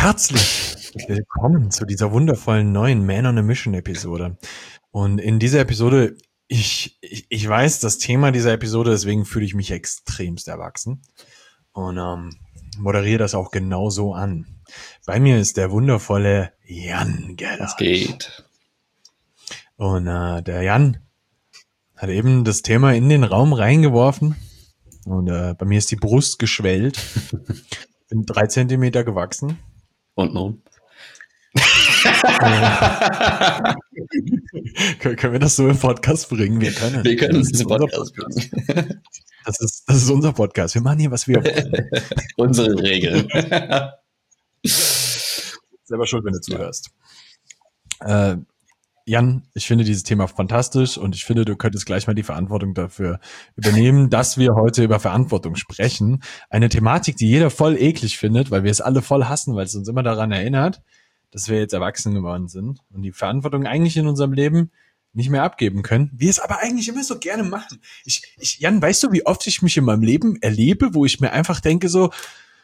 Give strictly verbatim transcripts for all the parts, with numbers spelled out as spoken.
Herzlich willkommen zu dieser wundervollen neuen Man on a Mission Episode. Und in dieser Episode, ich, ich, ich weiß das Thema dieser Episode, deswegen fühle ich mich extremst erwachsen und ähm, moderiere das auch genau so an. Bei mir ist der wundervolle Jan Geller. Was geht? Und äh, der Jan hat eben das Thema in den Raum reingeworfen und äh, bei mir ist die Brust geschwellt. Bin drei Zentimeter gewachsen. Untenrum. Können wir das so im Podcast bringen? Wir können. Wir können das es ist im unser Podcast Podcast. bringen. Das ist, das ist unser Podcast. Wir machen hier, was wir wollen. Unsere Regeln. Selber schuld, wenn du zuhörst. Äh, Jan, ich finde dieses Thema fantastisch und ich finde, du könntest gleich mal die Verantwortung dafür übernehmen, dass wir heute über Verantwortung sprechen. Eine Thematik, die jeder voll eklig findet, weil wir es alle voll hassen, weil es uns immer daran erinnert, dass wir jetzt erwachsen geworden sind und die Verantwortung eigentlich in unserem Leben nicht mehr abgeben können. Wir es aber eigentlich immer so gerne machen. Ich, ich, Jan, weißt du, wie oft ich mich in meinem Leben erlebe, wo ich mir einfach denke so,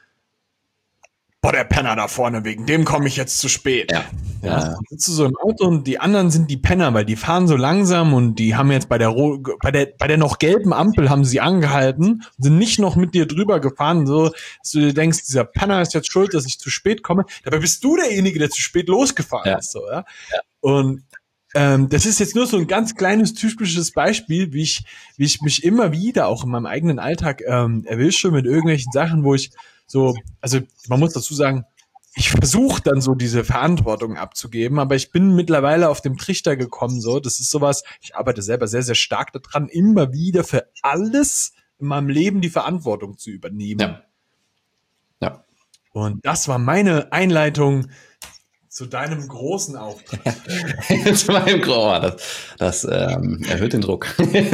boah, der Penner da vorne, wegen dem komme ich jetzt zu spät. Ja. Ja, dann sitzt du so im Auto und die anderen sind die Penner, weil die fahren so langsam und die haben jetzt bei der bei der bei der noch gelben Ampel haben sie angehalten und sind nicht noch mit dir drüber gefahren, so dass du dir denkst, dieser Penner ist jetzt schuld, dass ich zu spät komme. Dabei bist du derjenige, der zu spät losgefahren Ja. ist, so, ja. Ja. Und ähm, das ist jetzt nur so ein ganz kleines typisches Beispiel, wie ich wie ich mich immer wieder auch in meinem eigenen Alltag ähm, erwische mit irgendwelchen Sachen, wo ich so, also man muss dazu sagen, ich versuche dann so diese Verantwortung abzugeben, aber ich bin mittlerweile auf dem Trichter gekommen, so, das ist sowas, ich arbeite selber sehr, sehr stark daran, immer wieder für alles in meinem Leben die Verantwortung zu übernehmen. Ja. Ja. Und das war meine Einleitung zu deinem großen Auftrag. Zu meinem Groß. Das, das ähm, erhöht den Druck.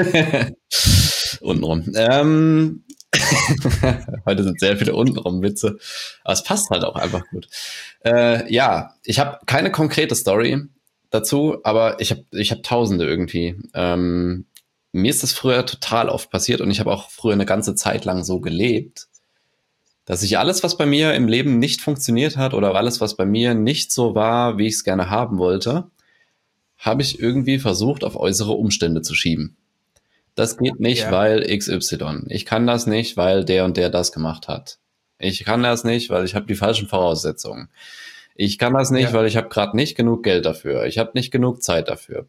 Untenrum. Ähm, Heute sind sehr viele untenrum Witze, aber es passt halt auch einfach gut. Äh, ja, ich habe keine konkrete Story dazu, aber ich habe ich hab Tausende irgendwie. Ähm, mir ist das früher total oft passiert und ich habe auch früher eine ganze Zeit lang so gelebt, dass ich alles, was bei mir im Leben nicht funktioniert hat oder alles, was bei mir nicht so war, wie ich es gerne haben wollte, habe ich irgendwie versucht, auf äußere Umstände zu schieben. Das geht nicht, ja. weil X Y. Ich kann das nicht, weil der und der das gemacht hat. Ich kann das nicht, weil ich habe die falschen Voraussetzungen. Ich kann das nicht, ja. weil ich habe gerade nicht genug Geld dafür. Ich habe nicht genug Zeit dafür.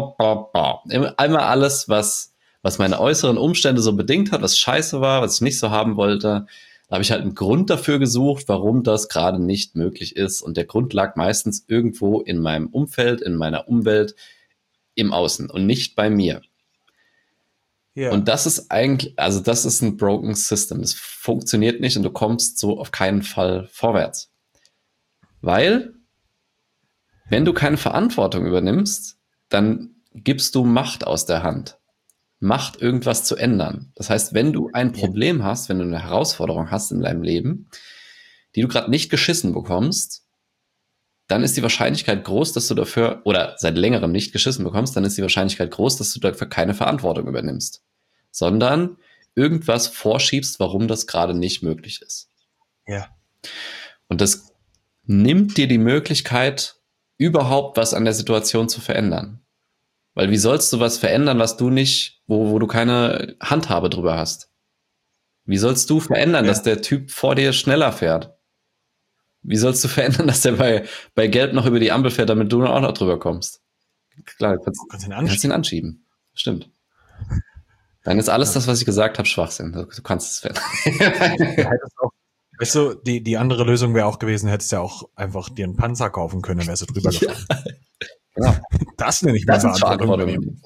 Einmal alles, was, was meine äußeren Umstände so bedingt hat, was scheiße war, was ich nicht so haben wollte. Da habe ich halt einen Grund dafür gesucht, warum das gerade nicht möglich ist. Und der Grund lag meistens irgendwo in meinem Umfeld, in meiner Umwelt, im Außen und nicht bei mir. Yeah. Und das ist eigentlich, also das ist ein broken system. Das funktioniert nicht und du kommst so auf keinen Fall vorwärts. Weil, wenn du keine Verantwortung übernimmst, dann gibst du Macht aus der Hand. Macht, irgendwas zu ändern. Das heißt, wenn du ein Problem yeah. hast, wenn du eine Herausforderung hast in deinem Leben, die du gerade nicht geschissen bekommst, dann ist die Wahrscheinlichkeit groß, dass du dafür, oder seit längerem nicht geschissen bekommst, dann ist die Wahrscheinlichkeit groß, dass du dafür keine Verantwortung übernimmst, sondern irgendwas vorschiebst, warum das gerade nicht möglich ist. Ja. Und das nimmt dir die Möglichkeit, überhaupt was an der Situation zu verändern. Weil wie sollst du was verändern, was du nicht, wo, wo du keine Handhabe drüber hast? Wie sollst du verändern, ja. dass der Typ vor dir schneller fährt? Wie sollst du verändern, dass der bei, bei Gelb noch über die Ampel fährt, damit du auch noch drüber kommst? Klar, du kannst, du kannst ihn anschieben. Kannst ihn anschieben. Stimmt. Dann ist alles ja. das, was ich gesagt habe, Schwachsinn. Du, du kannst es verändern. auch, weißt du, die, die andere Lösung wäre auch gewesen, hättest ja auch einfach dir einen Panzer kaufen können, dann wärst du drüber gefahren. Ja. Genau. Das nenne ich mal Verantwortung.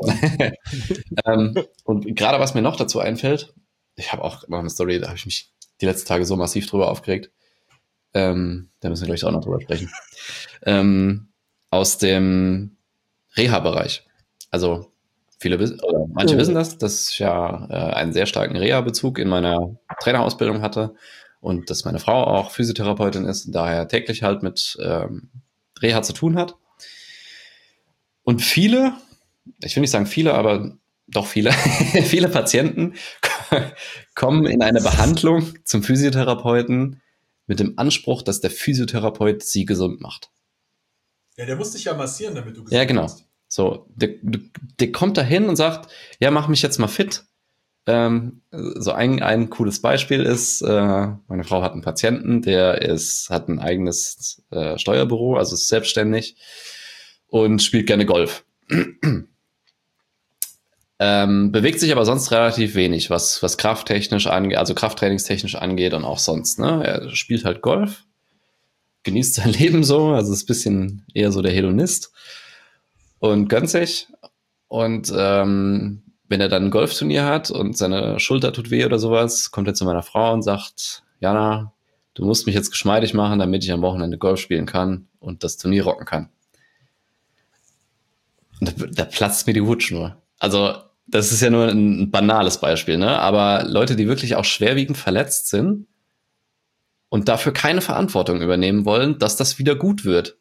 ähm, und gerade was mir noch dazu einfällt, ich habe auch noch eine Story, da habe ich mich die letzten Tage so massiv drüber aufgeregt. Ähm, da müssen wir gleich auch noch drüber sprechen. Ähm, aus dem Reha-Bereich. Also viele wissen, oder manche oh. wissen das, dass ich ja äh, einen sehr starken Reha-Bezug in meiner Trainerausbildung hatte und dass meine Frau auch Physiotherapeutin ist und daher täglich halt mit ähm, Reha zu tun hat. Und viele, ich will nicht sagen viele, aber doch viele, viele Patienten kommen in eine Behandlung zum Physiotherapeuten mit dem Anspruch, dass der Physiotherapeut sie gesund macht. Ja, der muss dich ja massieren, damit du gesund Ja, genau. bist. So, der, der kommt da hin und sagt, ja, mach mich jetzt mal fit. Ähm, so ein, ein cooles Beispiel ist, äh, meine Frau hat einen Patienten, der ist, hat ein eigenes äh, Steuerbüro, also ist selbstständig und spielt gerne Golf. ähm, bewegt sich aber sonst relativ wenig, was, was krafttechnisch angeht, also krafttrainingstechnisch angeht und auch sonst. Ne? Er spielt halt Golf, genießt sein Leben so, also ist ein bisschen eher so der Hedonist und gönnt sich. Und ähm, wenn er dann ein Golfturnier hat und seine Schulter tut weh oder sowas, kommt er zu meiner Frau und sagt, Jana, du musst mich jetzt geschmeidig machen, damit ich am Wochenende Golf spielen kann und das Turnier rocken kann. Und da, da platzt mir die Hutschnur. Also das ist ja nur ein banales Beispiel, ne? Aber Leute, die wirklich auch schwerwiegend verletzt sind und dafür keine Verantwortung übernehmen wollen, dass das wieder gut wird.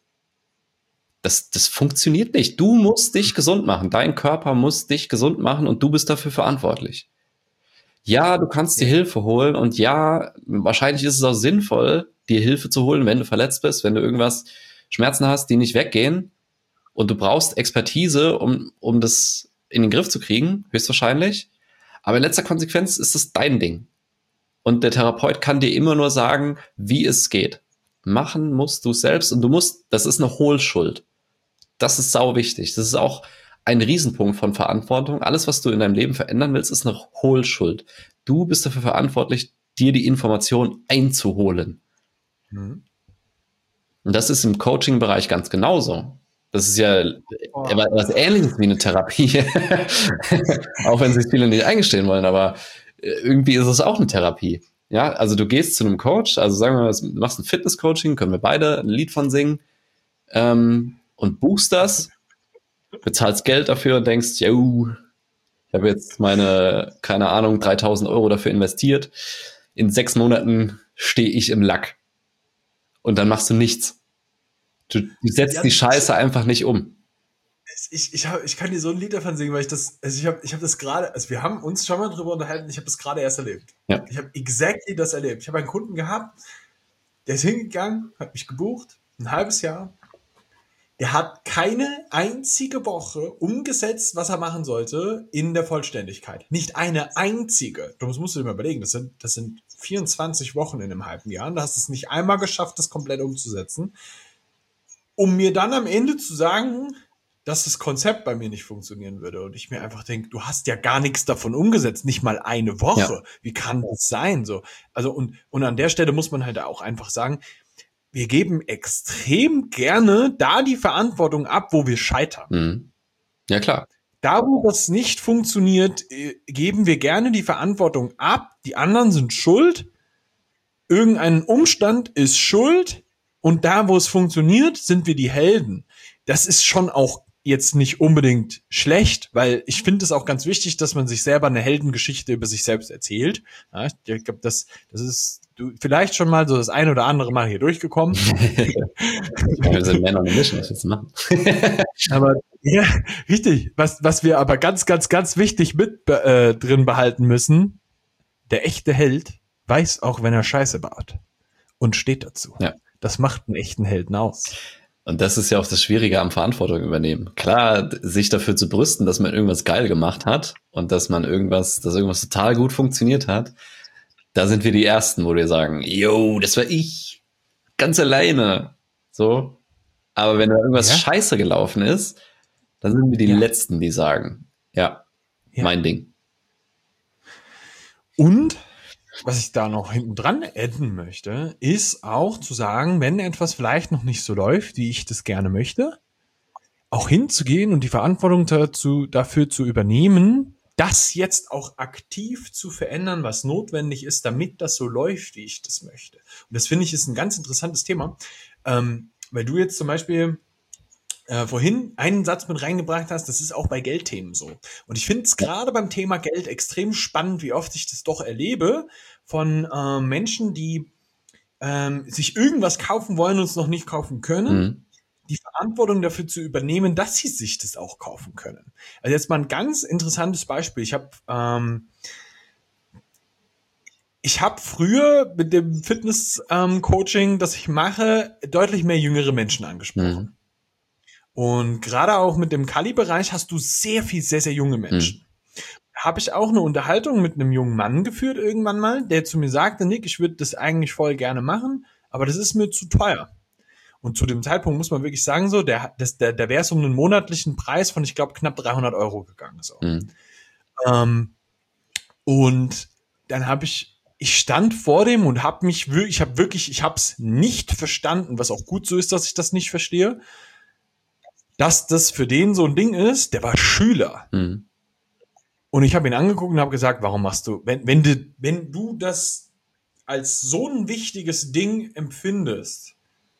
Das, das funktioniert nicht. Du musst dich gesund machen. Dein Körper muss dich gesund machen und du bist dafür verantwortlich. Ja, du kannst dir Ja. Hilfe holen und ja, wahrscheinlich ist es auch sinnvoll, dir Hilfe zu holen, wenn du verletzt bist, wenn du irgendwas Schmerzen hast, die nicht weggehen und du brauchst Expertise, um, um das in den Griff zu kriegen, höchstwahrscheinlich. Aber in letzter Konsequenz ist es dein Ding. Und der Therapeut kann dir immer nur sagen, wie es geht. Machen musst du selbst und du musst, das ist eine Hohlschuld. Das ist sau wichtig. Das ist auch ein Riesenpunkt von Verantwortung. Alles, was du in deinem Leben verändern willst, ist eine Hohlschuld. Du bist dafür verantwortlich, dir die Information einzuholen. Mhm. Und das ist im Coaching-Bereich ganz genauso. Das ist ja Oh. was Ähnliches wie eine Therapie. Auch wenn sich viele nicht eingestehen wollen, aber irgendwie ist es auch eine Therapie. Ja, also du gehst zu einem Coach, also sagen wir mal, du machst ein Fitness-Coaching, können wir beide ein Lied von singen, ähm, und buchst das, bezahlst Geld dafür und denkst, yo, ich habe jetzt meine, keine Ahnung, dreitausend Euro dafür investiert. In sechs Monaten stehe ich im Lack. Und dann machst du nichts. Du, du setzt Ja, die Scheiße einfach nicht um. Ich, ich, hab, ich kann dir so ein Lied davon singen, weil ich das, also ich habe ich hab das gerade, also wir haben uns schon mal drüber unterhalten, ich habe das gerade erst erlebt. Ja. Ich habe exactly das erlebt. Ich habe einen Kunden gehabt, der ist hingegangen, hat mich gebucht, ein halbes Jahr. Der hat keine einzige Woche umgesetzt, was er machen sollte, in der Vollständigkeit. Nicht eine einzige. Das musst du dir mal überlegen. Das sind, das sind vierundzwanzig Wochen in einem halben Jahr. Und da hast du es nicht einmal geschafft, das komplett umzusetzen. Um mir dann am Ende zu sagen, dass das Konzept bei mir nicht funktionieren würde. Und ich mir einfach denke, du hast ja gar nichts davon umgesetzt. Nicht mal eine Woche. Ja. Wie kann das sein? So. Also, und, und an der Stelle muss man halt auch einfach sagen, wir geben extrem gerne da die Verantwortung ab, wo wir scheitern. Mhm. Ja, klar. Da, wo das nicht funktioniert, geben wir gerne die Verantwortung ab. Die anderen sind schuld. Irgendein Umstand ist schuld. Und da, wo es funktioniert, sind wir die Helden. Das ist schon auch jetzt nicht unbedingt schlecht, weil ich finde es auch ganz wichtig, dass man sich selber eine Heldengeschichte über sich selbst erzählt. Ja, ich glaube, das, das ist du vielleicht schon mal so das ein oder andere Mal hier durchgekommen. Wir sind Men on a Mission, was willst du machen? Aber ja, richtig. Was, was wir aber ganz, ganz, ganz wichtig mit äh, drin behalten müssen, der echte Held weiß auch, wenn er Scheiße baut und steht dazu. Ja. Das macht einen echten Helden aus. Und das ist ja auch das Schwierige am Verantwortung übernehmen. Klar, sich dafür zu brüsten, dass man irgendwas geil gemacht hat und dass man irgendwas, dass irgendwas total gut funktioniert hat, da sind wir die Ersten, wo wir sagen, yo, das war ich, ganz alleine. So. Aber wenn da irgendwas ja. scheiße gelaufen ist, dann sind wir die ja. Letzten, die sagen, ja, ja, mein Ding. Und was ich da noch hinten dran adden möchte, ist auch zu sagen, wenn etwas vielleicht noch nicht so läuft, wie ich das gerne möchte, auch hinzugehen und die Verantwortung dazu, dafür zu übernehmen, das jetzt auch aktiv zu verändern, was notwendig ist, damit das so läuft, wie ich das möchte. Und das finde ich ist ein ganz interessantes Thema, ähm, weil du jetzt zum Beispiel äh, vorhin einen Satz mit reingebracht hast, das ist auch bei Geldthemen so. Und ich finde es gerade beim Thema Geld extrem spannend, wie oft ich das doch erlebe von äh, Menschen, die ähm, sich irgendwas kaufen wollen und es noch nicht kaufen können, mhm. die Verantwortung dafür zu übernehmen, dass sie sich das auch kaufen können. Also jetzt mal ein ganz interessantes Beispiel. Ich habe ähm, ich habe früher mit dem Fitness-Coaching, ähm, das ich mache, deutlich mehr jüngere Menschen angesprochen. Mhm. Und gerade auch mit dem Kali-Bereich hast du sehr viel, sehr, sehr junge Menschen. Mhm. Habe ich auch eine Unterhaltung mit einem jungen Mann geführt irgendwann mal, der zu mir sagte, Nick, ich würde das eigentlich voll gerne machen, aber das ist mir zu teuer. Und zu dem Zeitpunkt muss man wirklich sagen, so, der, das, der, der wäre es um einen monatlichen Preis von, ich glaube, knapp dreihundert Euro gegangen. So. Mhm. Ähm, und dann habe ich, ich stand vor dem und habe mich wirklich, ich habe wirklich, ich habe es nicht verstanden, was auch gut so ist, dass ich das nicht verstehe, dass das für den so ein Ding ist, der war Schüler. Mhm. Und ich habe ihn angeguckt und habe gesagt, warum machst du, wenn, wenn du, wenn du das als so ein wichtiges Ding empfindest,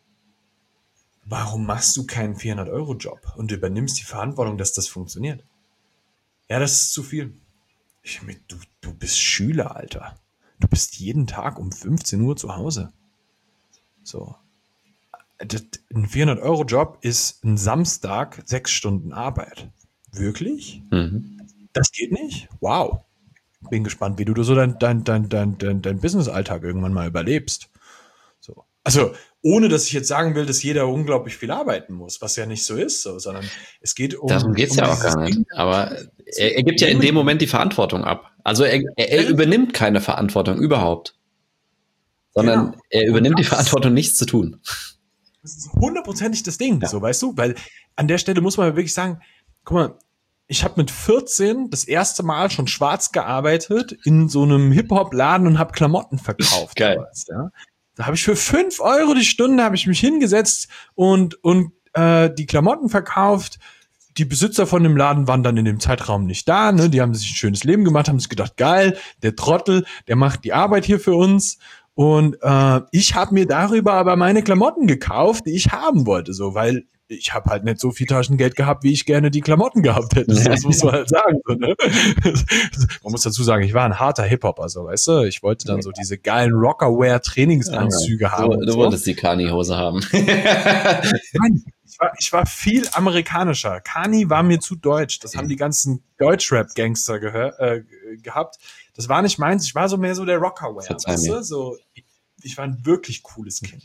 warum machst du keinen vierhundert-Euro-Job und übernimmst die Verantwortung, dass das funktioniert? Ja, das ist zu viel. Ich, du, du bist Schüler, Alter. Du bist jeden Tag um fünfzehn Uhr zu Hause. So. Das, ein vierhundert-Euro-Job ist ein Samstag sechs Stunden Arbeit. Wirklich? Mhm. Das geht nicht? Wow. Bin gespannt, wie du so dein, dein, dein, dein, dein, dein Business-Alltag irgendwann mal überlebst. So. Also, ohne dass ich jetzt sagen will, dass jeder unglaublich viel arbeiten muss, was ja nicht so ist, so, sondern es geht um. Darum geht's um ja auch gar nicht. Ding. Aber er, er gibt ja in dem Moment die Verantwortung ab. Also er, er, er übernimmt keine Verantwortung überhaupt. Sondern genau. Er übernimmt die Verantwortung, nichts zu tun. Das ist hundertprozentig das Ding, ja. So, weißt du? Weil an der Stelle muss man wirklich sagen, guck mal, ich habe mit vierzehn das erste Mal schon schwarz gearbeitet in so einem Hip-Hop-Laden und habe Klamotten verkauft. Geil. Damals, ja? Da habe ich für fünf Euro die Stunde habe ich mich hingesetzt und und äh, die Klamotten verkauft. Die Besitzer von dem Laden waren dann in dem Zeitraum nicht da. Ne? Die haben sich ein schönes Leben gemacht, haben sich gedacht, geil, der Trottel, der macht die Arbeit hier für uns. Und äh, ich habe mir darüber aber meine Klamotten gekauft, die ich haben wollte, so, weil ich habe halt nicht so viel Taschengeld gehabt, wie ich gerne die Klamotten gehabt hätte. Das muss man halt sagen. So, ne? Man muss dazu sagen, ich war ein harter Hip-Hopper, so, weißt du? Ich wollte dann so diese geilen Rockerwear-Trainingsanzüge ja, haben. Du, du so. wolltest die Kani-Hose haben. Nein, ich war, ich war viel amerikanischer. Kani war mir zu deutsch. Das haben die ganzen Deutschrap-Gangster gehör, äh, gehabt. Das war nicht meins. Ich war so mehr so der Rockerwear. Weißt du? So, ich, ich war ein wirklich cooles Kind.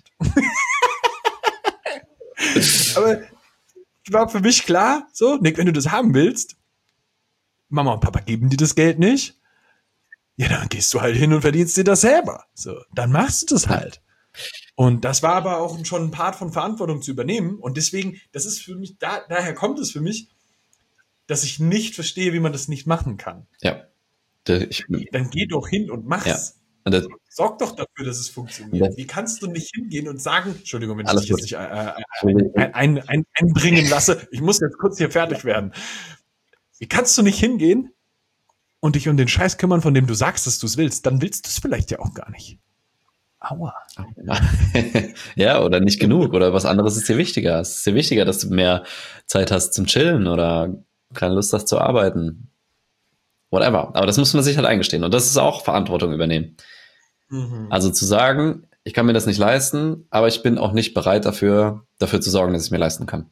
Aber war für mich klar, so, Nick, wenn du das haben willst, Mama und Papa geben dir das Geld nicht, ja, dann gehst du halt hin und verdienst dir das selber. So, dann machst du das halt. Und das war aber auch schon ein Part von Verantwortung zu übernehmen. Und deswegen, das ist für mich, da, daher kommt es für mich, dass ich nicht verstehe, wie man das nicht machen kann. Ja. Ich, dann geh doch hin und mach's. Ja. Und das, Sorg doch dafür, dass es funktioniert. Das, Wie kannst du nicht hingehen und sagen, Entschuldigung, wenn ich dich gut. jetzt nicht äh, ein, ein, ein, einbringen lasse, ich muss jetzt kurz hier fertig werden. Wie kannst du nicht hingehen und dich um den Scheiß kümmern, von dem du sagst, dass du es willst? Dann willst du es vielleicht ja auch gar nicht. Aua. Ja, oder nicht genug. Oder was anderes ist dir wichtiger. Es ist dir wichtiger, dass du mehr Zeit hast zum Chillen oder keine Lust hast zu arbeiten. Whatever. Aber das muss man sich halt eingestehen. Und das ist auch Verantwortung übernehmen. Mhm. Also zu sagen, ich kann mir das nicht leisten, aber ich bin auch nicht bereit dafür, dafür zu sorgen, dass ich es mir leisten kann.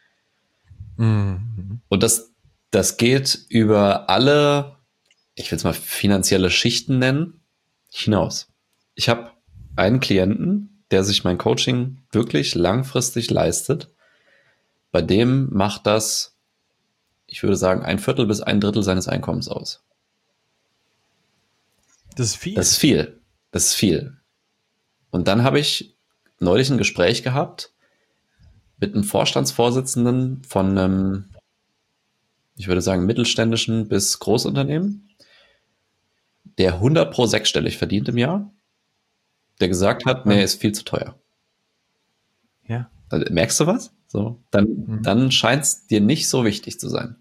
Mhm. Und das, das geht über alle, ich will es mal finanzielle Schichten nennen, hinaus. Ich habe einen Klienten, der sich mein Coaching wirklich langfristig leistet. Bei dem macht das, ich würde sagen, ein Viertel bis ein Drittel seines Einkommens aus. Das ist viel. Das ist viel. Das ist viel. Und dann habe ich neulich ein Gespräch gehabt mit einem Vorstandsvorsitzenden von einem, ich würde sagen, mittelständischen bis Großunternehmen, der hundert pro sechsstellig verdient im Jahr, der gesagt hat, nee, ist viel zu teuer. Ja. Also, merkst du was? So, dann, mhm. dann scheint es dir nicht so wichtig zu sein.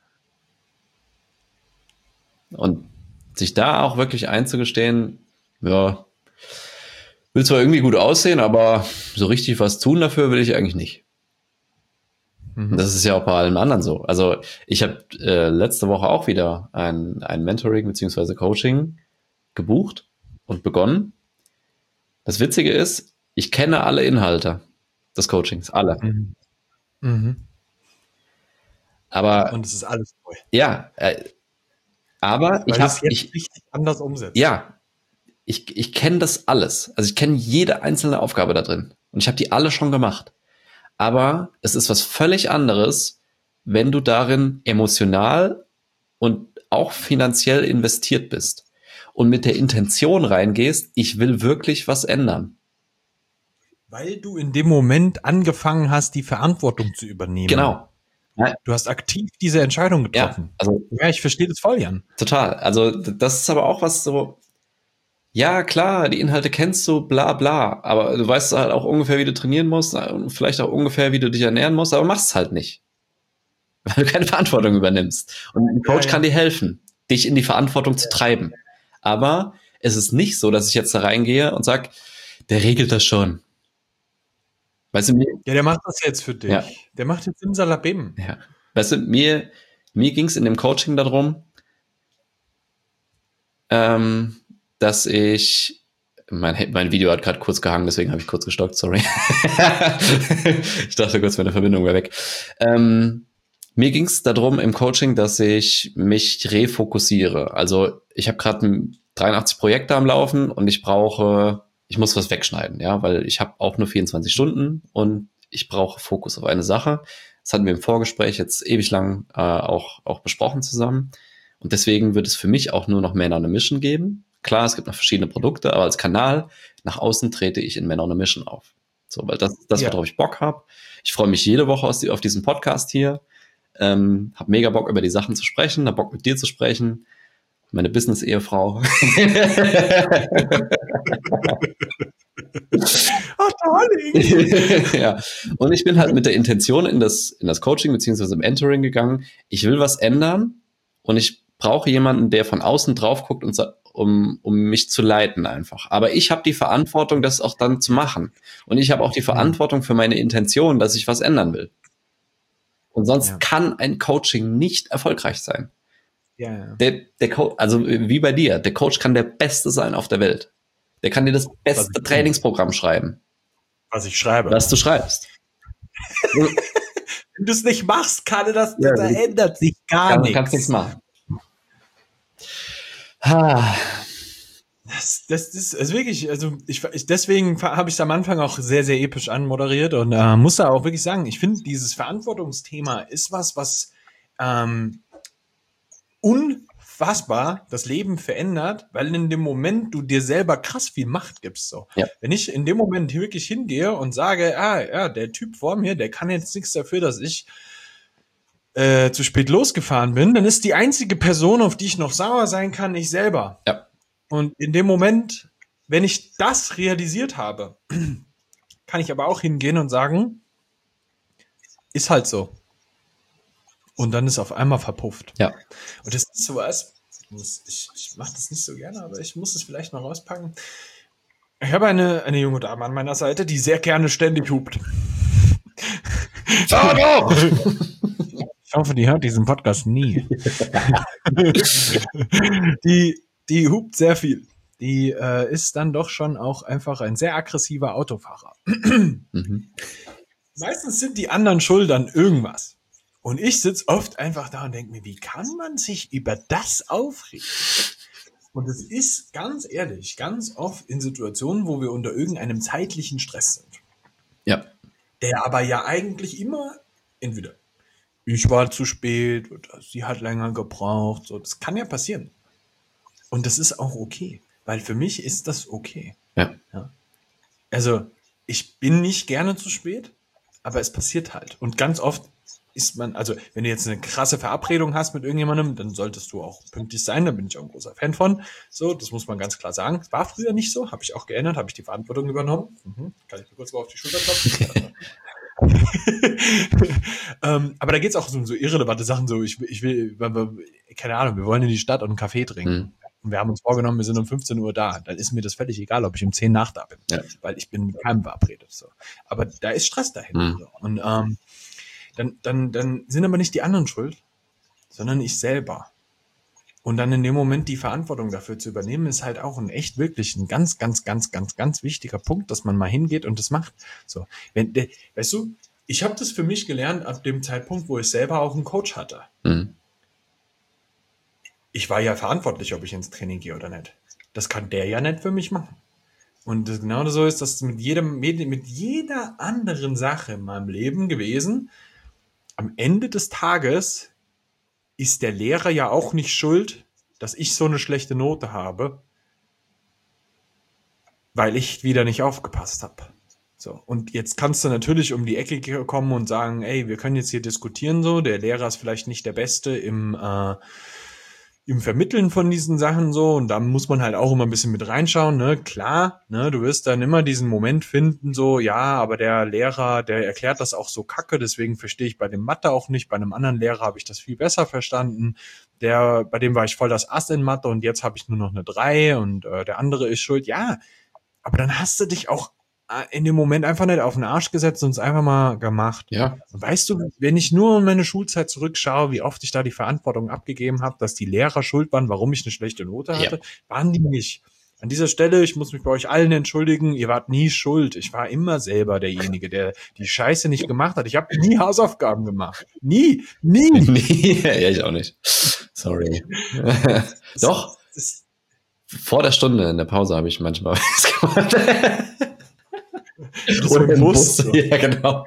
Und sich da auch wirklich einzugestehen, ja, will zwar irgendwie gut aussehen, aber so richtig was tun dafür will ich eigentlich nicht. Mhm. Und das ist ja auch bei allem anderen so. Also ich habe äh, letzte Woche auch wieder ein, ein Mentoring bzw. Coaching gebucht und begonnen. Das Witzige ist, ich kenne alle Inhalte des Coachings, alle. Mhm. Mhm. Aber und es ist alles neu. Ja, äh, aber Weil ich habe jetzt ich richtig anders umsetzt. Ja, ich, ich kenne das alles. Also ich kenne jede einzelne Aufgabe da drin. Und ich habe die alle schon gemacht. Aber es ist was völlig anderes, wenn du darin emotional und auch finanziell investiert bist und mit der Intention reingehst, ich will wirklich was ändern. Weil du in dem Moment angefangen hast, die Verantwortung zu übernehmen. Genau. Du hast aktiv diese Entscheidung getroffen. Ja, also, ja, ich verstehe das voll, Jan. Total. Also das ist aber auch was so, ja klar, die Inhalte kennst du, bla bla, aber du weißt halt auch ungefähr, wie du trainieren musst, vielleicht auch ungefähr, wie du dich ernähren musst, aber machst es halt nicht. Weil du keine Verantwortung übernimmst. Und ein Coach ja, ja. kann dir helfen, dich in die Verantwortung zu treiben. Aber es ist nicht so, dass ich jetzt da reingehe und sag, der regelt das schon. Weißt du, mir, ja, der macht das jetzt für dich. Ja. Der macht jetzt Simsalabim. Ja. Weißt du, mir, mir ging es in dem Coaching darum, ähm, dass ich, mein, mein Video hat gerade kurz gehangen, deswegen habe ich kurz gestockt, sorry. Ich dachte kurz, meine Verbindung wäre weg. Ähm, mir ging es darum im Coaching, dass ich mich refokussiere. Also ich habe gerade dreiundachtzig Projekte am Laufen und ich brauche, ich muss was wegschneiden, ja, weil ich habe auch nur vierundzwanzig Stunden und ich brauche Fokus auf eine Sache. Das hatten wir im Vorgespräch jetzt ewig lang äh, auch, auch besprochen zusammen. Und deswegen wird es für mich auch nur noch Men on a Mission geben. Klar, es gibt noch verschiedene Produkte, aber als Kanal nach außen trete ich in Men on a Mission auf. So, weil das, das ja. worauf ich Bock habe. Ich freue mich jede Woche aus, auf diesen Podcast hier. Ähm, habe mega Bock, über die Sachen zu sprechen, habe Bock, mit dir zu sprechen. Meine Business-Ehefrau. Ach, darling. Ja. Und ich bin halt mit der Intention in das, in das Coaching beziehungsweise im Entering gegangen. Ich will was ändern und ich brauche jemanden, der von außen drauf guckt, und, um, um mich zu leiten einfach. Aber ich habe die Verantwortung, das auch dann zu machen. Und ich habe auch die Verantwortung für meine Intention, dass ich was ändern will. Und sonst ja. kann ein Coaching nicht erfolgreich sein. Ja, ja. Der, der Coach, also wie bei dir, der Coach kann der Beste sein auf der Welt. Der kann dir das beste Trainingsprogramm schreiben. Was ich schreibe. Was du schreibst. Wenn du es nicht machst, kann er das, ja, da ändert sich gar kann, nichts. Kannst nichts machen. Ha. Das, das, das ist wirklich, also ich, ich deswegen habe ich es am Anfang auch sehr, sehr episch anmoderiert und äh, muss da auch wirklich sagen, ich finde, dieses Verantwortungsthema ist was, was ähm, unfassbar das Leben verändert, weil in dem Moment du dir selber krass viel Macht gibst. So. Ja. Wenn ich in dem Moment wirklich hingehe und sage, ah, ja, der Typ vor mir, der kann jetzt nichts dafür, dass ich äh, zu spät losgefahren bin, dann ist die einzige Person, auf die ich noch sauer sein kann, ich selber. Ja. Und in dem Moment, wenn ich das realisiert habe, kann ich aber auch hingehen und sagen, ist halt so. Und dann ist auf einmal verpufft. Ja. Und das ist sowas, ich, ich mache das nicht so gerne, aber ich muss es vielleicht mal rauspacken. Ich habe eine, eine junge Dame an meiner Seite, die sehr gerne ständig hupt. Schau doch! Ich hoffe, die hört diesen Podcast nie. die, die hupt sehr viel. Die äh, ist dann doch schon auch einfach ein sehr aggressiver Autofahrer. Mhm. Meistens sind die anderen schuld an irgendwas. Und ich sitze oft einfach da und denke mir, wie kann man sich über das aufregen? Und es ist ganz ehrlich, ganz oft in Situationen, wo wir unter irgendeinem zeitlichen Stress sind. Ja. Der aber ja eigentlich immer entweder ich war zu spät oder sie hat länger gebraucht. So, das kann ja passieren. Und das ist auch okay. Weil für mich ist das okay. Ja. Ja. Also, ich bin nicht gerne zu spät, aber es passiert halt. Und ganz oft ist man, also wenn du jetzt eine krasse Verabredung hast mit irgendjemandem, dann solltest du auch pünktlich sein, da bin ich auch ein großer Fan von. So, das muss man ganz klar sagen. Es war früher nicht so, habe ich auch geändert, habe ich die Verantwortung übernommen. Mhm. Kann ich mir kurz mal auf die Schulter klopfen? ähm, aber da geht es auch um so irrelevante Sachen, so ich, ich will, keine Ahnung, wir wollen in die Stadt und einen Kaffee trinken. Mhm. Und wir haben uns vorgenommen, wir sind um fünfzehn Uhr da. Dann ist mir das völlig egal, ob ich um zehn nach da bin. Ja. Weil ich bin mit keinem verabredet. So. Aber da ist Stress dahinter. Mhm. So. Und ähm, dann, dann, dann sind aber nicht die anderen schuld, sondern ich selber. Und dann in dem Moment die Verantwortung dafür zu übernehmen, ist halt auch ein echt wirklich ein ganz, ganz, ganz, ganz, ganz wichtiger Punkt, dass man mal hingeht und das macht. So, wenn, weißt du, ich habe das für mich gelernt ab dem Zeitpunkt, wo ich selber auch einen Coach hatte. Mhm. Ich war ja verantwortlich, ob ich ins Training gehe oder nicht. das kann der ja nicht für mich machen. Und das, genau so ist das mit jedem, mit jeder anderen Sache in meinem Leben gewesen. Am Ende des Tages ist der Lehrer ja auch nicht schuld, dass ich so eine schlechte Note habe, weil ich wieder nicht aufgepasst habe. So, und jetzt kannst du natürlich um die Ecke kommen und sagen, ey, wir können jetzt hier diskutieren so, der Lehrer ist vielleicht nicht der Beste im, äh, im Vermitteln von diesen Sachen so, und da muss man halt auch immer ein bisschen mit reinschauen, ne, klar, ne, du wirst dann immer diesen Moment finden, so, ja, aber der Lehrer, der erklärt das auch so kacke, deswegen verstehe ich bei dem Mathe auch nicht, bei einem anderen Lehrer habe ich das viel besser verstanden, der, bei dem war ich voll das Ass in Mathe und jetzt habe ich nur noch eine drei und äh, der andere ist schuld, ja, aber dann hast du dich auch in dem Moment einfach nicht auf den Arsch gesetzt und es einfach mal gemacht. Ja. Und weißt du, wenn ich nur in meine Schulzeit zurückschaue, wie oft ich da die Verantwortung abgegeben habe, dass die Lehrer schuld waren, warum ich eine schlechte Note hatte, ja. waren die nicht. An dieser Stelle, ich muss mich bei euch allen entschuldigen, ihr wart nie schuld. Ich war immer selber derjenige, der die Scheiße nicht gemacht hat. Ich habe nie Hausaufgaben gemacht. Nie, nie. nie. Ja, ich auch nicht. Sorry. Doch. Vor der Stunde in der Pause habe ich manchmal was gemacht. Oder im Bus. So. Ja, genau.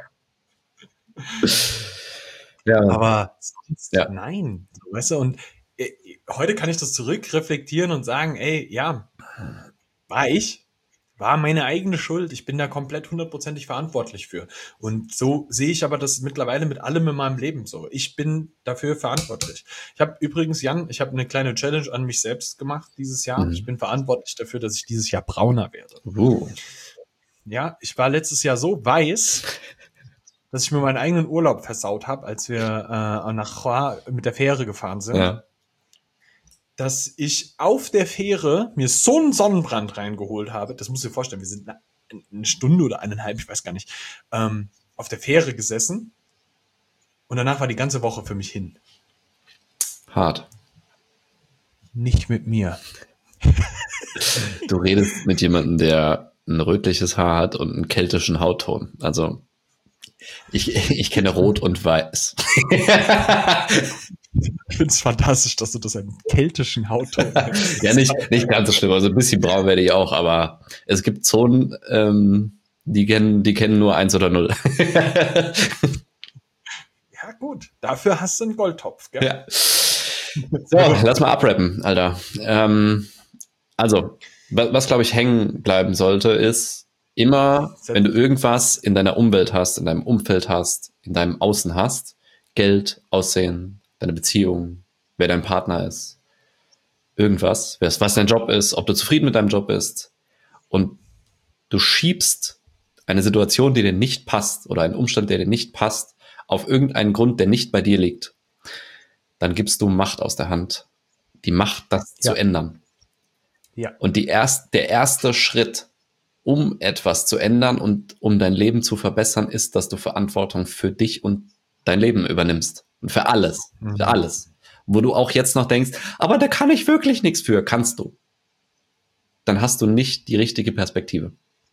Ja. Aber sonst, ja. nein. Weißt du, und äh, heute kann ich das zurückreflektieren und sagen, ey, ja, war ich, war meine eigene Schuld. Ich bin da komplett hundertprozentig verantwortlich für. Und so sehe ich aber das mittlerweile mit allem in meinem Leben so. Ich bin dafür verantwortlich. Ich habe übrigens, Jan, ich habe eine kleine Challenge an mich selbst gemacht dieses Jahr. Mhm. Ich bin verantwortlich dafür, dass ich dieses Jahr brauner werde. Uh. Ja, ich war letztes Jahr so weiß, dass ich mir meinen eigenen Urlaub versaut habe, als wir äh, nach Chua mit der Fähre gefahren sind. Ja. Dass ich auf der Fähre mir so einen Sonnenbrand reingeholt habe. Das musst du dir vorstellen, wir sind eine, eine Stunde oder eineinhalb, ich weiß gar nicht, ähm, auf der Fähre gesessen. Und danach war die ganze Woche für mich hin. Hart. Nicht mit mir. Du redest mit jemandem, der ein rötliches Haar hat und einen keltischen Hautton. Also ich, ich kenne Rot und Weiß. Ich finde es fantastisch, dass du das einen keltischen Hautton hast. Ja, nicht, nicht ganz so schlimm. Also ein bisschen braun werde ich auch, aber es gibt Zonen, ähm, die kennen, die kennen nur eins oder null. Ja gut, dafür hast du einen Goldtopf, gell? Ja. So, lass mal abrappen, Alter. Ähm, also, was, was glaube ich hängen bleiben sollte, ist immer, wenn du irgendwas in deiner Umwelt hast, in deinem Umfeld hast, in deinem Außen hast, Geld, Aussehen, deine Beziehung, wer dein Partner ist, irgendwas, was dein Job ist, ob du zufrieden mit deinem Job bist und du schiebst eine Situation, die dir nicht passt oder einen Umstand, der dir nicht passt, auf irgendeinen Grund, der nicht bei dir liegt, dann gibst du Macht aus der Hand. Die Macht, das ja. zu ändern. Ja. Und die erst, der erste Schritt, um etwas zu ändern und um dein Leben zu verbessern, ist, dass du Verantwortung für dich und dein Leben übernimmst. Und für alles. Mhm. Für alles. Wo du auch jetzt noch denkst, aber da kann ich wirklich nichts für. Kannst du. Dann hast du nicht die richtige Perspektive.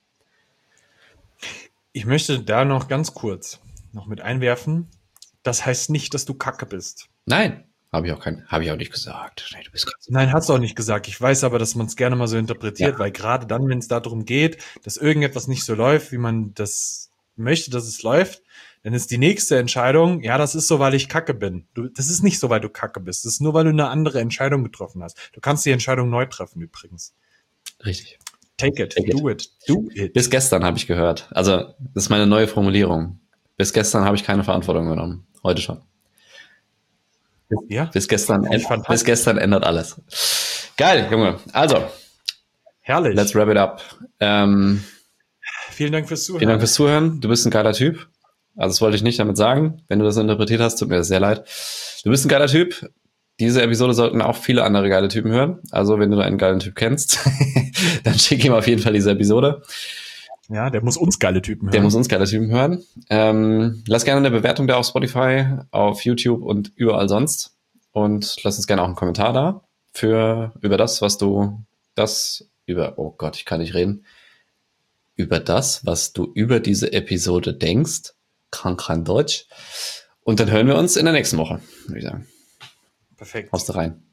Ich möchte da noch ganz kurz noch mit einwerfen. Das heißt nicht, dass du Kacke bist. Nein. Habe ich auch kein, habe ich auch nicht gesagt. Nee, du bist Nein, hast du auch nicht gesagt. Ich weiß aber, dass man es gerne mal so interpretiert, ja. weil gerade dann, wenn es darum geht, dass irgendetwas nicht so läuft, wie man das möchte, dass es läuft, dann ist die nächste Entscheidung, ja, das ist so, weil ich Kacke bin. Du, das ist nicht so, weil du Kacke bist. Das ist nur, weil du eine andere Entscheidung getroffen hast. Du kannst die Entscheidung neu treffen übrigens. Richtig. Take it. Take do it. it. Do it. Bis gestern habe ich gehört. Also, das ist meine neue Formulierung. Bis gestern habe ich keine Verantwortung genommen. Heute schon. Ja, bis gestern, bis gestern ändert alles. Geil, Junge. Also, herrlich. Let's wrap it up. Ähm, vielen Dank fürs Zuhören. Vielen Dank fürs Zuhören. Du bist ein geiler Typ. Also, das wollte ich nicht damit sagen. Wenn du das interpretiert hast, tut mir das sehr leid. Du bist ein geiler Typ. Diese Episode sollten auch viele andere geile Typen hören. Also, wenn du einen geilen Typ kennst, dann schick ihm auf jeden Fall diese Episode. Ja, der muss uns geile Typen hören. Der muss uns geile Typen hören. Ähm, lass gerne eine Bewertung da auf Spotify, auf YouTube und überall sonst. Und lass uns gerne auch einen Kommentar da für über das, was du das über, oh Gott, ich kann nicht reden, über das, was du über diese Episode denkst. Kann kein Deutsch. Und dann hören wir uns in der nächsten Woche, würde ich sagen. Perfekt. Haust du rein.